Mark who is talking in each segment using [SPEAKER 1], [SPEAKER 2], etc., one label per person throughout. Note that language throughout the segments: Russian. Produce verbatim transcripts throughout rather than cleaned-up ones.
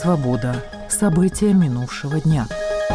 [SPEAKER 1] Свобода. События минувшего дня.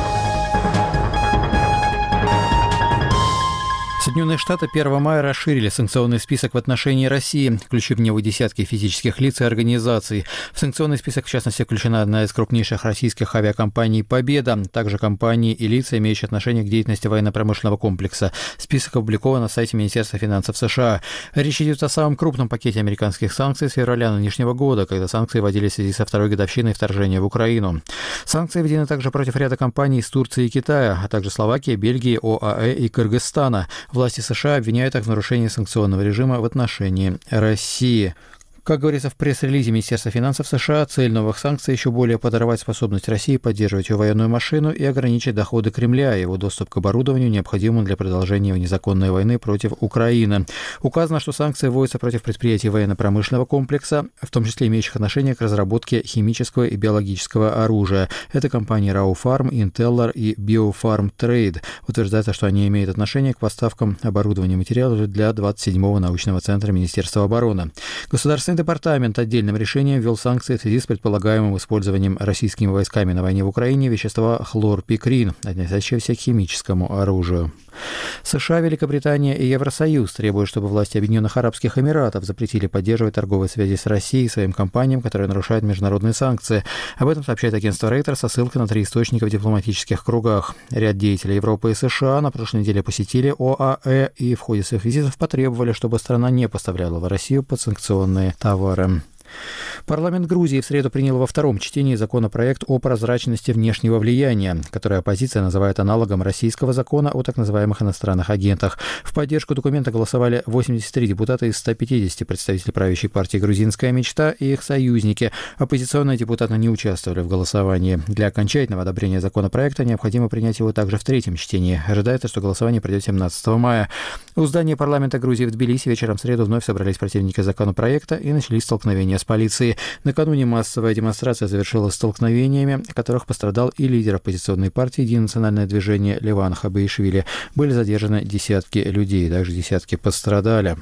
[SPEAKER 2] Соединенные Штаты первого мая расширили санкционный список в отношении России, включив в него десятки физических лиц и организаций. В санкционный список, в частности, включена одна из крупнейших российских авиакомпаний «Победа», также компании и лица, имеющие отношение к деятельности военно-промышленного комплекса. Список опубликован на сайте Министерства финансов США. Речь идет о самом крупном пакете американских санкций с февраля нынешнего года, когда санкции вводились в связи со второй годовщиной вторжения в Украину. Санкции введены также против ряда компаний из Турции и Китая, а также Словакии, Бельгии, ОАЭ и Кыргызстана. Власти США обвиняют их в нарушении санкционного режима в отношении России. Как говорится в пресс-релизе Министерства финансов США, цель новых санкций еще более подорвать способность России поддерживать ее военную машину и ограничить доходы Кремля и его доступ к оборудованию, необходимому для продолжения незаконной войны против Украины. Указано, что санкции вводятся против предприятий военно-промышленного комплекса, в том числе имеющих отношение к разработке химического и биологического оружия. Это компании Raufarm, Inteller и Biofarm Trade. Утверждается, что они имеют отношение к поставкам оборудования и материалов для двадцать седьмого научного центра Министерства обороны. Государственный департамент отдельным решением ввел санкции в связи с предполагаемым использованием российскими войсками на войне в Украине вещества хлорпикрин, относящегося к химическому оружию. США, Великобритания и Евросоюз требуют, чтобы власти Объединенных Арабских Эмиратов запретили поддерживать торговые связи с Россией своим компаниям, которые нарушают международные санкции. Об этом сообщает агентство Reuters со ссылкой на три источника в дипломатических кругах. Ряд деятелей Европы и США на прошлой неделе посетили ОАЭ и в ходе своих визитов потребовали, чтобы страна не поставляла в Россию подсанкционные товары. Парламент Грузии в среду принял во втором чтении законопроект о прозрачности внешнего влияния, который оппозиция называет аналогом российского закона о так называемых иностранных агентах. В поддержку документа голосовали восемьдесят три депутата из ста пятидесяти представителей правящей партии «Грузинская мечта» и их союзники. Оппозиционные депутаты не участвовали в голосовании. Для окончательного одобрения законопроекта необходимо принять его также в третьем чтении. Ожидается, что голосование пройдет семнадцатого мая. У здания парламента Грузии в Тбилиси вечером в среду вновь собрались противники законопроекта и начались столкновения с полицией. Накануне массовая демонстрация завершилась столкновениями, в которых пострадал и лидер оппозиционной партии «Единое национальное движение» Леван Хабаишвили. Были задержаны десятки людей, также десятки пострадали.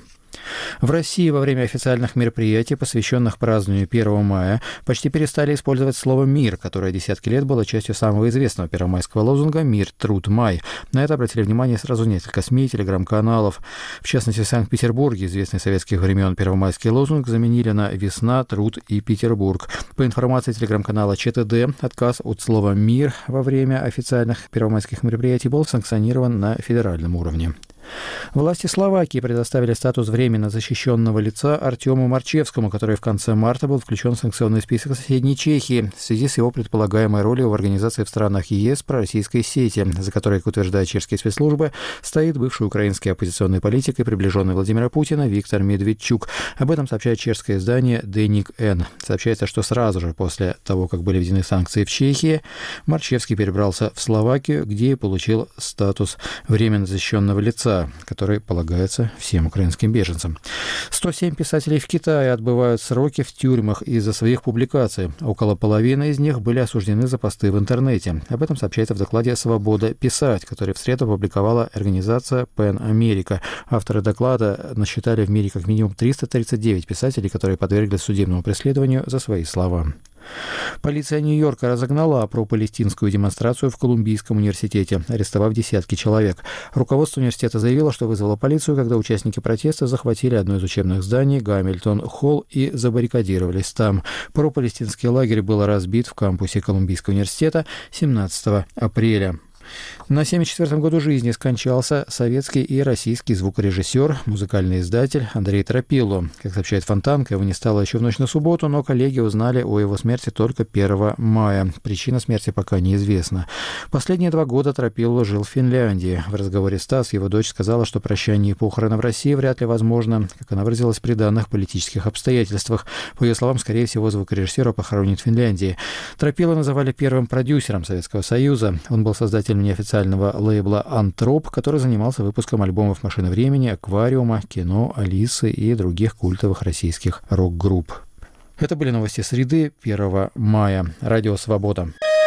[SPEAKER 2] В России во время официальных мероприятий, посвященных празднованию первого мая, почти перестали использовать слово «мир», которое десятки лет было частью самого известного первомайского лозунга «Мир, труд, май». На это обратили внимание сразу несколько СМИ и телеграм-каналов. В частности, в Санкт-Петербурге известный советских времен первомайский лозунг заменили на «Весна, труд и Петербург». По информации телеграм-канала ЧТД, отказ от слова «мир» во время официальных первомайских мероприятий был санкционирован на федеральном уровне. Власти Словакии предоставили статус временно защищенного лица Артему Марчевскому, который в конце марта был включен в санкционный список соседней Чехии в связи с его предполагаемой ролью в организации в странах ЕС пророссийской сети, за которой, как утверждают чешские спецслужбы, стоит бывший украинский оппозиционный политик и приближенный Владимира Путина Виктор Медведчук. Об этом сообщает чешское издание Деник Н. Сообщается, что сразу же после того, как были введены санкции в Чехии, Марчевский перебрался в Словакию, где и получил статус временно защищенного лица, который полагается всем украинским беженцам. сто семь писателей в Китае отбывают сроки в тюрьмах из-за своих публикаций. Около половины из них были осуждены за посты в интернете. Об этом сообщается в докладе «Свобода писать», который в среду опубликовала организация Пен Америка. Авторы доклада насчитали в мире как минимум триста тридцать девять писателей, которые подверглись судебному преследованию за свои слова. Полиция Нью-Йорка разогнала пропалестинскую демонстрацию в Колумбийском университете, арестовав десятки человек. Руководство университета заявило, что вызвало полицию, когда участники протеста захватили одно из учебных зданий, Гамильтон-Холл, и забаррикадировались там. Пропалестинский лагерь был разбит в кампусе Колумбийского университета семнадцатого апреля. На семьдесят четвёртом году жизни скончался советский и российский звукорежиссер, музыкальный издатель Андрей Тропило. Как сообщает Фонтанка, его не стало еще в ночь на субботу, но коллеги узнали о его смерти только первого мая. Причина смерти пока неизвестна. Последние два года Тропило жил в Финляндии. В разговоре с ТАСС его дочь сказала, что прощание и похороны в России вряд ли возможно, как она выразилась, при данных политических обстоятельствах. По ее словам, скорее всего, звукорежиссера похоронят в Финляндии. Тропило называли первым продюсером Советского Союза. Он был создателем неофициального лейбла «Антроп», который занимался выпуском альбомов «Машины времени», «Аквариума», «Кино», «Алисы» и других культовых российских рок-групп. Это были новости среды первого мая. Радио «Свобода».